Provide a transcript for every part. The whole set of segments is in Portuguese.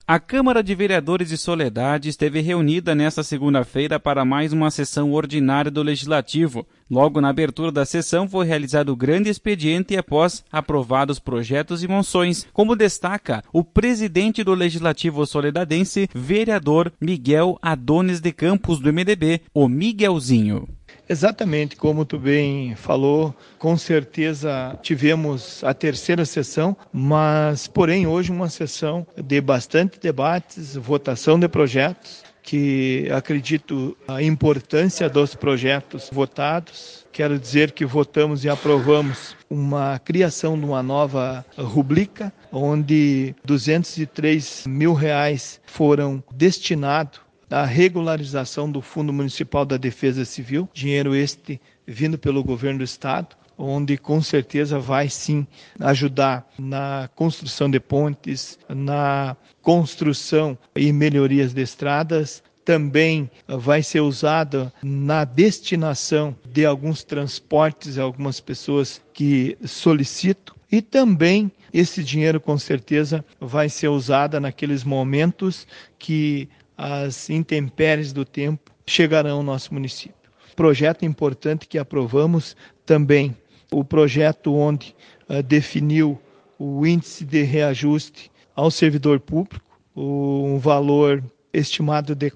A Câmara de Vereadores de Soledade esteve reunida nesta segunda-feira para mais uma sessão ordinária do Legislativo. Logo na abertura da sessão foi realizado o grande expediente após aprovados projetos e moções, como destaca o presidente do Legislativo soledadense, vereador Miguel Adonis de Campos, do MDB, o Miguelzinho. Exatamente, como tu bem falou, com certeza tivemos a terceira sessão, mas porém hoje uma sessão de bastante debates, votação de projetos, que acredito a importância dos projetos votados. Quero dizer que votamos e aprovamos uma criação de uma nova rubrica, onde R$203 mil foram destinados a regularização do Fundo Municipal da Defesa Civil, dinheiro este vindo pelo governo do estado, onde com certeza vai sim ajudar na construção de pontes, na construção e melhorias de estradas. Também vai ser usada na destinação de alguns transportes a algumas pessoas que solicitam. E também esse dinheiro com certeza vai ser usado naqueles momentos que as intempéries do tempo chegarão ao nosso município. Projeto importante que aprovamos também, o projeto onde definiu o índice de reajuste ao servidor público, um valor estimado de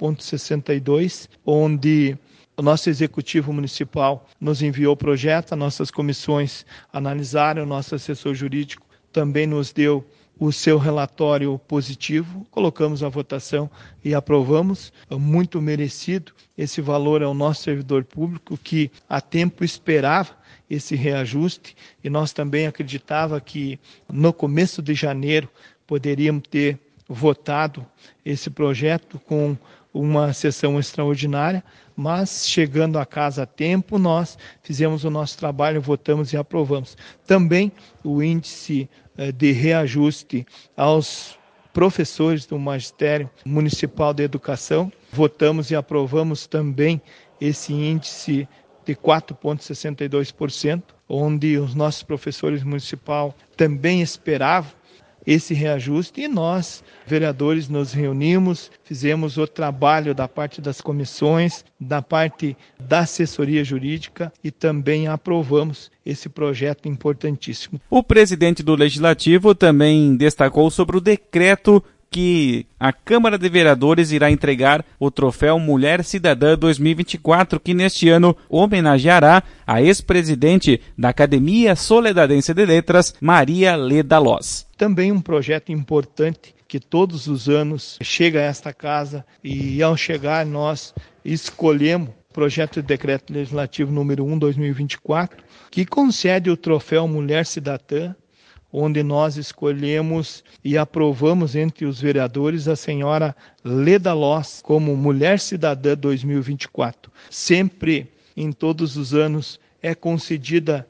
4,62, onde o nosso executivo municipal nos enviou o projeto, as nossas comissões analisaram, o nosso assessor jurídico também nos deu o seu relatório positivo, colocamos a votação e aprovamos, muito merecido esse valor ao nosso servidor público que há tempo esperava esse reajuste e nós também acreditava que no começo de janeiro poderíamos ter votado esse projeto com uma sessão extraordinária, mas chegando a casa a tempo, nós fizemos o nosso trabalho, votamos e aprovamos. Também o índice de reajuste aos professores do Magistério Municipal de Educação, votamos e aprovamos também esse índice de 4,62%, onde os nossos professores municipais também esperavam esse reajuste e nós, vereadores, nos reunimos, fizemos o trabalho da parte das comissões, da parte da assessoria jurídica e também aprovamos esse projeto importantíssimo. O presidente do Legislativo também destacou sobre o decreto que a Câmara de Vereadores irá entregar o troféu Mulher Cidadã 2024, que neste ano homenageará a ex-presidente da Academia Soledadense de Letras, Maria Leda Loz. Também um projeto importante que todos os anos chega a esta casa e ao chegar nós escolhemos o projeto de decreto legislativo número 1/2024, que concede o troféu Mulher Cidadã, onde nós escolhemos e aprovamos entre os vereadores a senhora Leda Loz como Mulher Cidadã 2024. Sempre, em todos os anos, é concedida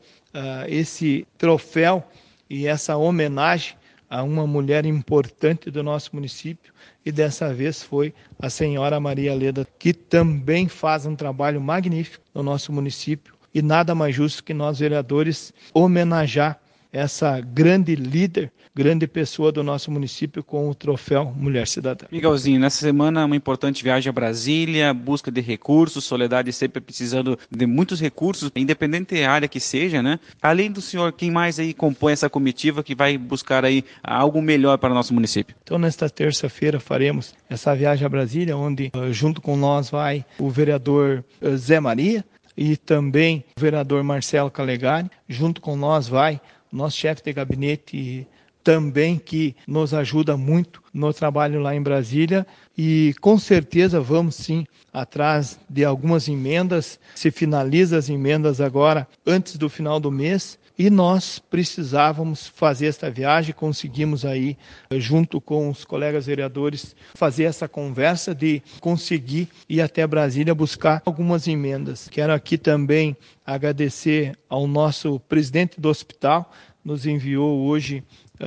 esse troféu e essa homenagem a uma mulher importante do nosso município e dessa vez foi a senhora Maria Leda, que também faz um trabalho magnífico no nosso município e nada mais justo que nós vereadores homenagear essa grande líder, grande pessoa do nosso município com o troféu Mulher Cidadã. Miguelzinho, nessa semana uma importante viagem a Brasília, busca de recursos, Soledade sempre precisando de muitos recursos, independente da área que seja, né? Além do senhor, quem mais aí compõe essa comitiva que vai buscar aí algo melhor para o nosso município? Então, nesta terça-feira faremos essa viagem a Brasília, onde junto com nós vai o vereador Zé Maria e também o vereador Marcelo Calegari, junto com nós vai nosso chefe de gabinete também, que nos ajuda muito no trabalho lá em Brasília e com certeza vamos sim atrás de algumas emendas, se finaliza as emendas agora antes do final do mês e nós precisávamos fazer esta viagem, conseguimos aí junto com os colegas vereadores fazer essa conversa de conseguir ir até Brasília buscar algumas emendas. Quero aqui também agradecer ao nosso presidente do hospital, nos enviou hoje,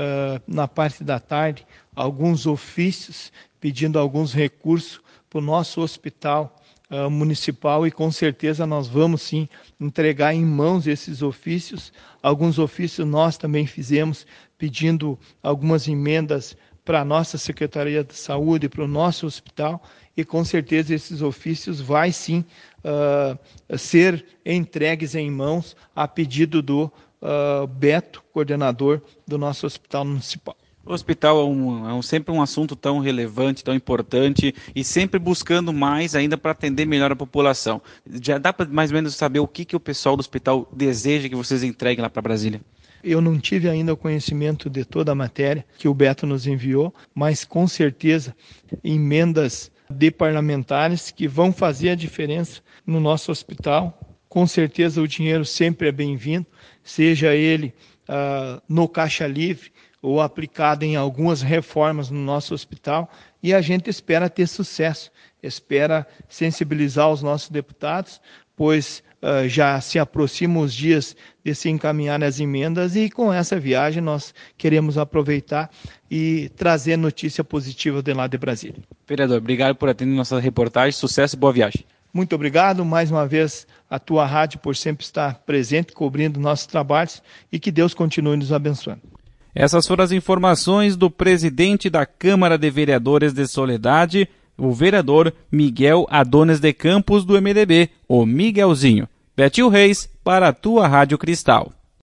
na parte da tarde, alguns ofícios pedindo alguns recursos para o nosso hospital municipal e com certeza nós vamos sim entregar em mãos esses ofícios. Alguns ofícios nós também fizemos pedindo algumas emendas para a nossa Secretaria de Saúde, para o nosso hospital, e com certeza esses ofícios vai sim ser entregues em mãos a pedido do Beto, coordenador do nosso hospital municipal. O hospital é sempre um assunto tão relevante, tão importante e sempre buscando mais ainda para atender melhor a população. Já dá para mais ou menos saber o que o pessoal do hospital deseja que vocês entreguem lá para Brasília? Eu não tive ainda o conhecimento de toda a matéria que o Beto nos enviou, mas com certeza emendas de parlamentares que vão fazer a diferença no nosso hospital. Com certeza o dinheiro sempre é bem-vindo, seja ele no Caixa Livre ou aplicado em algumas reformas no nosso hospital, e a gente espera ter sucesso, espera sensibilizar os nossos deputados, pois já se aproximam os dias de se encaminhar as emendas, e com essa viagem nós queremos aproveitar e trazer notícia positiva de lá de Brasília. Vereador, obrigado por atender nossa reportagem, sucesso e boa viagem. Muito obrigado, mais uma vez, a tua rádio por sempre estar presente, cobrindo nossos trabalhos, e que Deus continue nos abençoando. Essas foram as informações do presidente da Câmara de Vereadores de Soledade, o vereador Miguel Adonis de Campos, do MDB, o Miguelzinho. Betil Reis, para a tua Rádio Cristal.